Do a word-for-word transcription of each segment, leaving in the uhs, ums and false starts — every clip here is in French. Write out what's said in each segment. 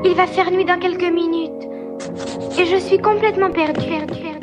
Il va faire nuit dans quelques minutes. Et je suis complètement perdue. perdue, perdue.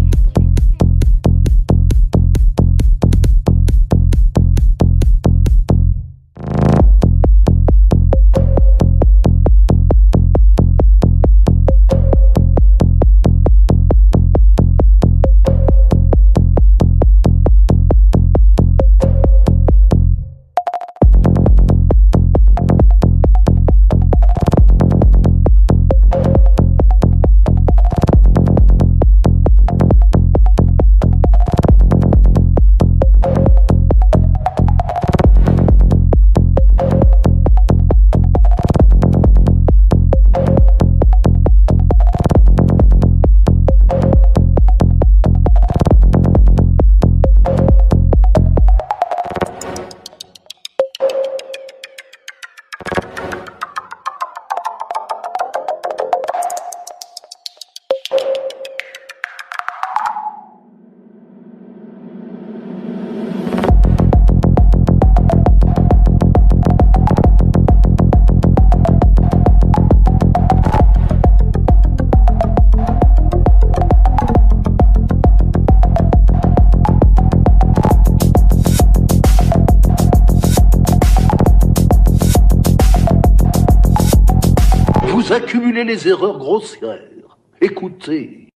Vous accumulez les erreurs grossières. Écoutez.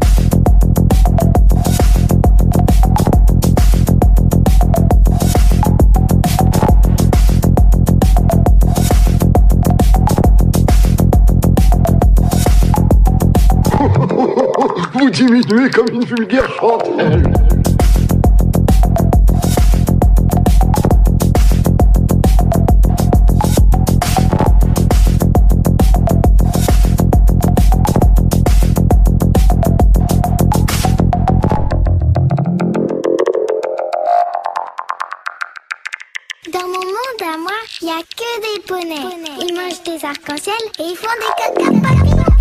Vous diminuez comme une vulgaire chantelle. Dans mon monde à moi, il n'y a que des poneys. Ils mangent des arcs-en-ciel et ils font des caca papillons.